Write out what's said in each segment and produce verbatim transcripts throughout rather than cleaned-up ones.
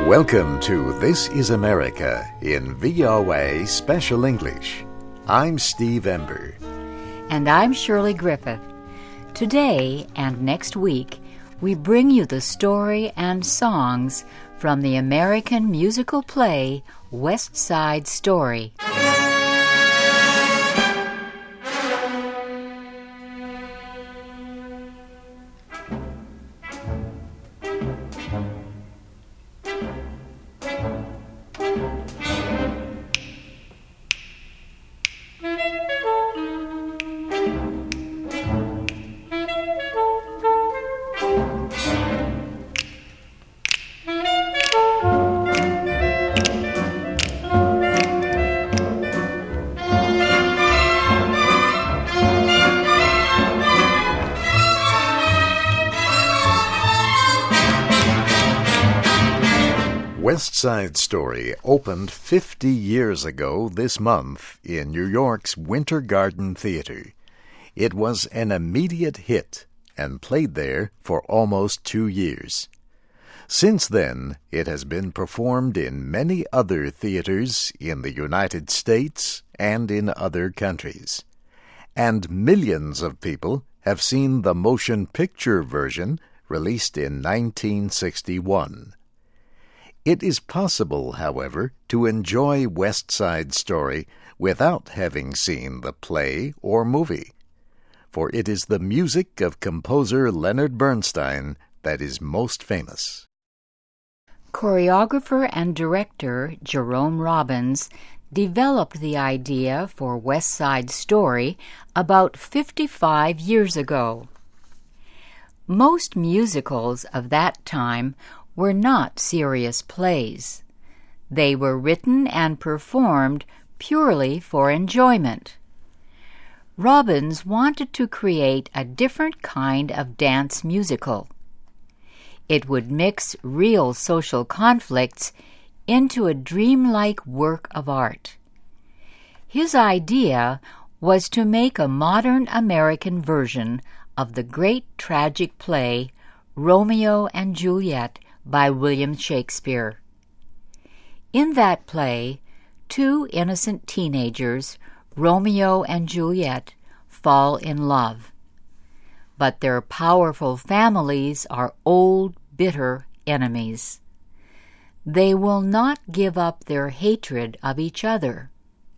Welcome to This is America in V O A Special English. I'm Steve Ember. And I'm Shirley Griffith. Today and next week, we bring you the story and songs from the American musical play West Side Story. West Side Story opened fifty years ago this month in New York's Winter Garden Theater. It was an immediate hit and played there for almost two years. Since then, it has been performed in many other theaters in the United States and in other countries. And millions of people have seen the motion picture version released in nineteen sixty-one. It is possible, however, to enjoy West Side Story without having seen the play or movie, for it is the music of composer Leonard Bernstein that is most famous. Choreographer and director Jerome Robbins developed the idea for West Side Story about fifty-five years ago. Most musicals of that time were not serious plays. They were written and performed purely for enjoyment. Robbins wanted to create a different kind of dance musical. It would mix real social conflicts into a dreamlike work of art. His idea was to make a modern American version of the great tragic play Romeo and Juliet by William Shakespeare. In that play, two innocent teenagers, Romeo and Juliet, fall in love. But their powerful families are old, bitter enemies. They will not give up their hatred of each other.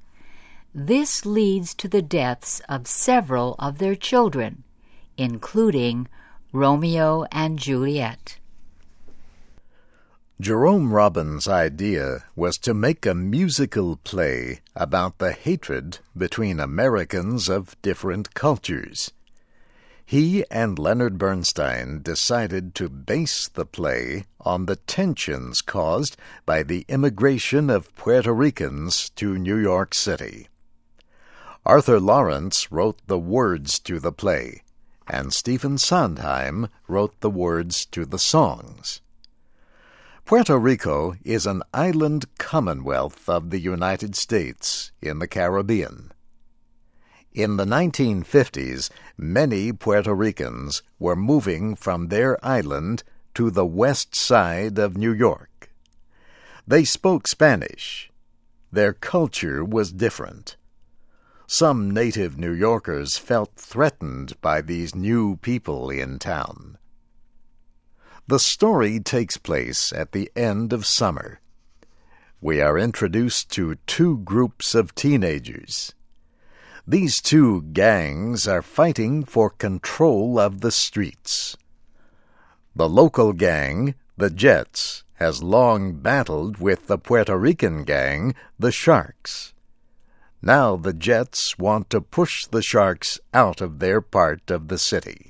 This leads to the deaths of several of their children, including Romeo and Juliet. Jerome Robbins' idea was to make a musical play about the hatred between Americans of different cultures. He and Leonard Bernstein decided to base the play on the tensions caused by the immigration of Puerto Ricans to New York City. Arthur Lawrence wrote the words to the play, and Stephen Sondheim wrote the words to the songs. Puerto Rico is an island commonwealth of the United States in the Caribbean. In the nineteen fifties, many Puerto Ricans were moving from their island to the west side of New York. They spoke Spanish. Their culture was different. Some native New Yorkers felt threatened by these new people in town. The story takes place at the end of summer. We are introduced to two groups of teenagers. These two gangs are fighting for control of the streets. The local gang, the Jets, has long battled with the Puerto Rican gang, the Sharks. Now the Jets want to push the Sharks out of their part of the city.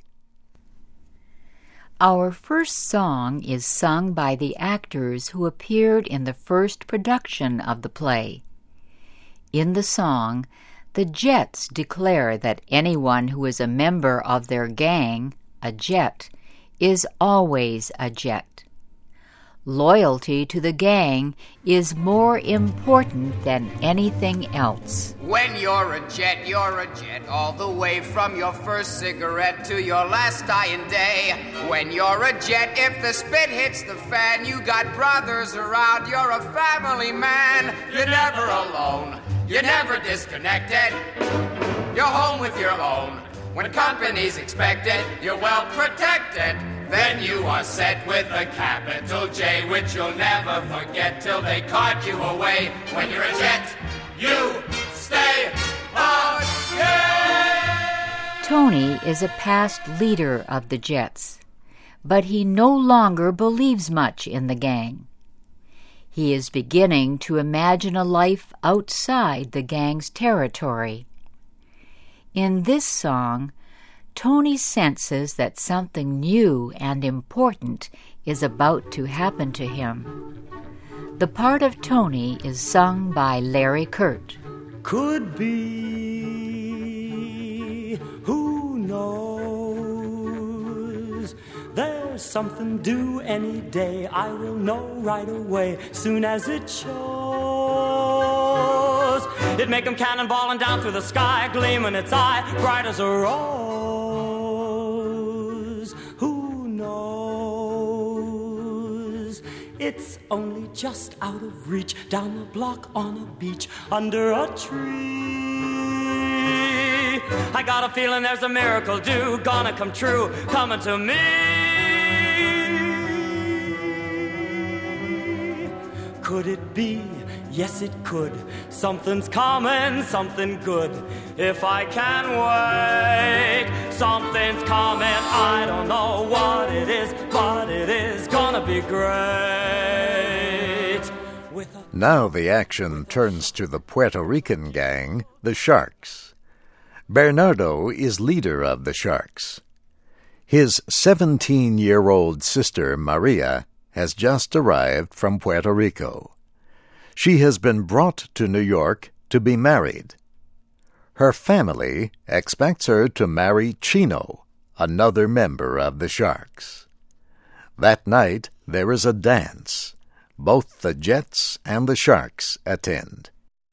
Our first song is sung by the actors who appeared in the first production of the play. In the song, the Jets declare that anyone who is a member of their gang, a Jet, is always a Jet. Loyalty to the gang is more important than anything else. When you're a jet, you're a jet, all the way from your first cigarette to your last dying day. When you're a jet, if the spit hits the fan, you got brothers around, you're a family man. You're never alone, you're never disconnected, you're home with your own. When company's expected, you're well protected. Then you are set with a capital J, which you'll never forget till they cart you away. When you're a jet, you stay on jet. Tony is a past leader of the Jets, but he no longer believes much in the gang. He is beginning to imagine a life outside the gang's territory. In this song, Tony senses that something new and important is about to happen to him. The part of Tony is sung by Larry Kert. Could be, who knows? There's something due any day. I will know right away, soon as it shows. It'd make 'em cannonballing down through the sky, gleaming its eye, bright as a rose. Who knows? It's only just out of reach, down the block on a beach, under a tree. I got a feeling there's a miracle due, gonna come true, coming to me. Could it be? Yes, it could. Something's coming, something good. If I can wait, something's coming. I don't know what it is, but it is gonna be great. With a- Now the action turns to the Puerto Rican gang, the Sharks. Bernardo is leader of the Sharks. His seventeen-year-old sister, Maria, has just arrived from Puerto Rico. She has been brought to New York to be married. Her family expects her to marry Chino, another member of the Sharks. That night there is a dance. Both the Jets and the Sharks attend.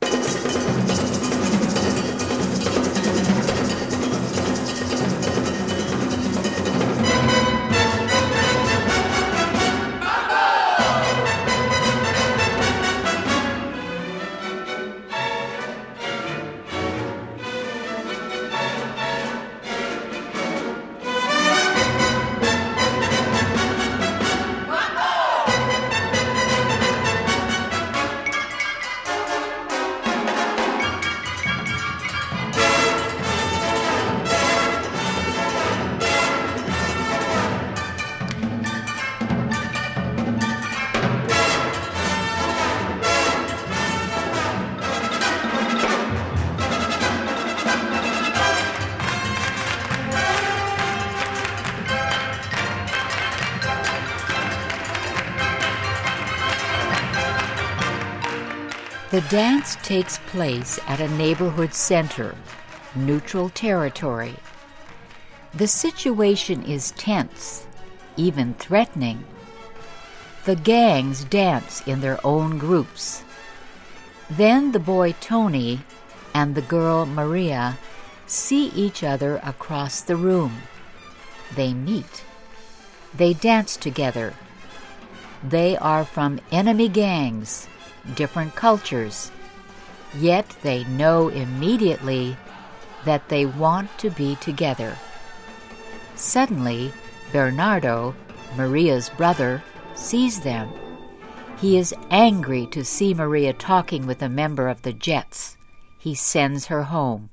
The dance takes place at a neighborhood center, neutral territory. The situation is tense, even threatening. The gangs dance in their own groups. Then the boy Tony and the girl Maria see each other across the room. They meet. They dance together. They are from enemy gangs, different cultures, yet they know immediately that they want to be together. Suddenly, Bernardo, Maria's brother, sees them. He is angry to see Maria talking with a member of the Jets. He sends her home.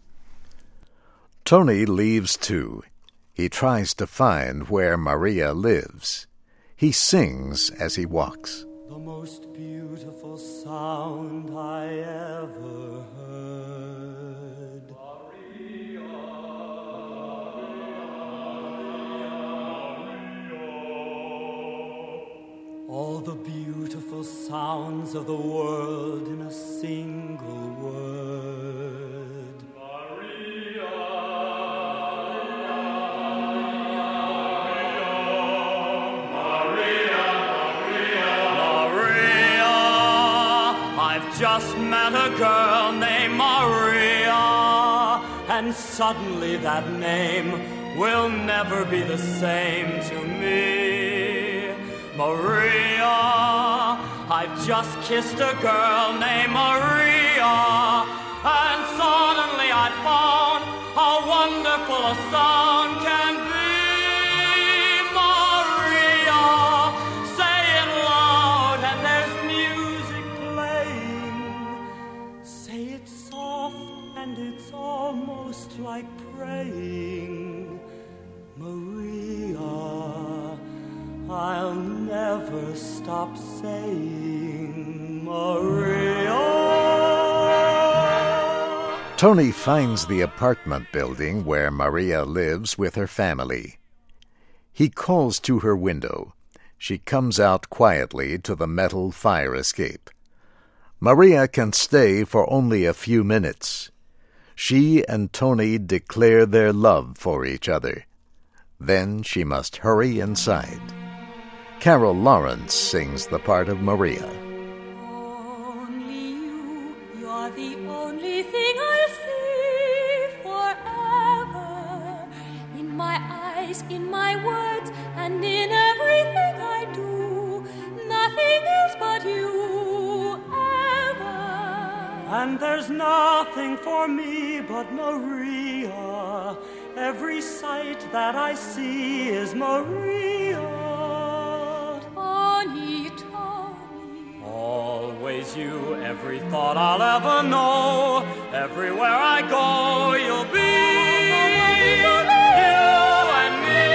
Tony leaves too. He tries to find where Maria lives. He sings as he walks. The most beautiful sound I ever heard. Maria, Maria. All the beautiful sounds of the world in a single word. Maria, Maria, Maria. girl named Maria, and suddenly that name will never be the same to me. Maria, I've just kissed a girl named Maria, and suddenly I found how wonderful a sound can be. Maria, say it loud and there's music playing. Say it soft and it's almost like praying. Maria, I'll never stop saying Maria. Tony finds the apartment building where Maria lives with her family. He calls to her window. She comes out quietly to the metal fire escape. Maria can stay for only a few minutes. She and Tony declare their love for each other. Then she must hurry inside. Carol Lawrence sings the part of Maria. Only you, you're the only thing I'll see forever. In my eyes, in my words, and in everything I do. Nothing else but you ever. And there's nothing for me but Maria. Every sight that I see is Maria. Tony, Tony. Always you, every thought I'll ever know. Everywhere I go, you'll be you and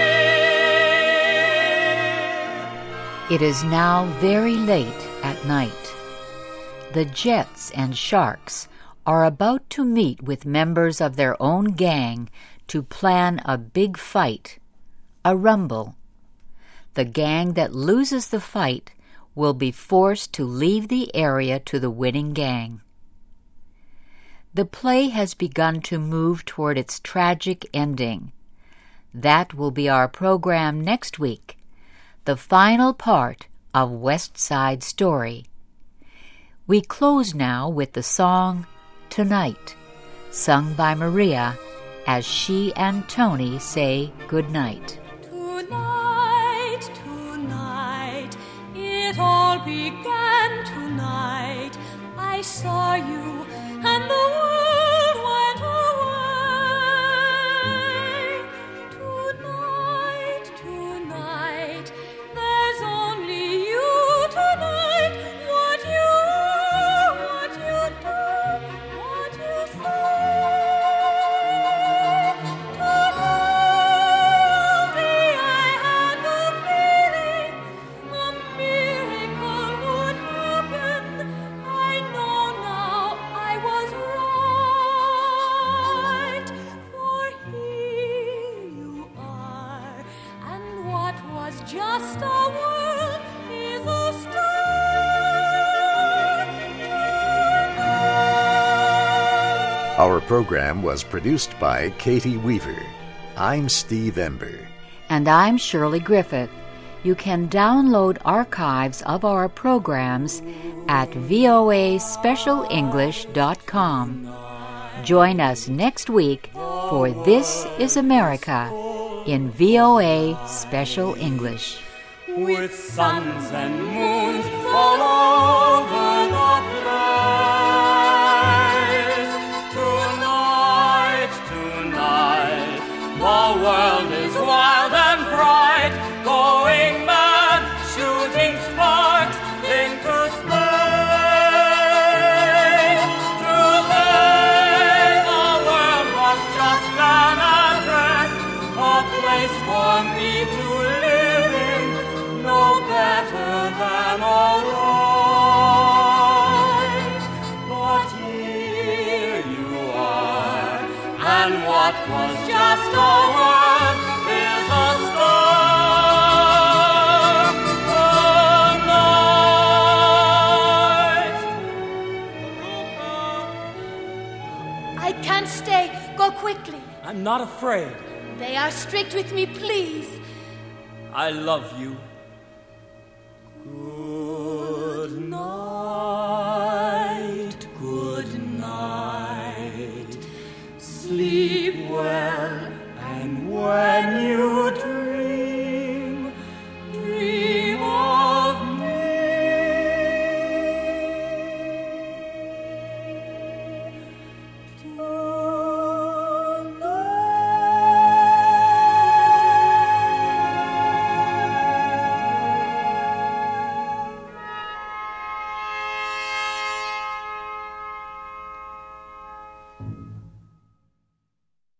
me. It is now very late at night. The Jets and Sharks are about to meet with members of their own gang to plan a big fight, a rumble. The gang that loses the fight will be forced to leave the area to the winning gang. The play has begun to move toward its tragic ending. That will be our program next week, the final part of West Side Story. We close now with the song Tonight, sung by Maria as she and Tony say goodnight. Tonight, tonight, it all began tonight. I saw you and the world went away. Tonight, tonight, there's only you tonight. What you are, what you do, what you say. Just a world is a star. Our program was produced by Katie Weaver. I'm Steve Ember. And I'm Shirley Griffith. You can download archives of our programs at v o a special english dot com. Join us next week for This is America in V O A Special English. With suns and moons all over the place. Tonight, tonight, the world is wild and bright, going mad, shooting sparks into space. Today the world was just an address, a place for me to live in, no better than alright. But here you are, and what was just a word is a star tonight. I can't stay. Go quickly. I'm not afraid. They are strict with me, please. I love you. Good night, good when you do.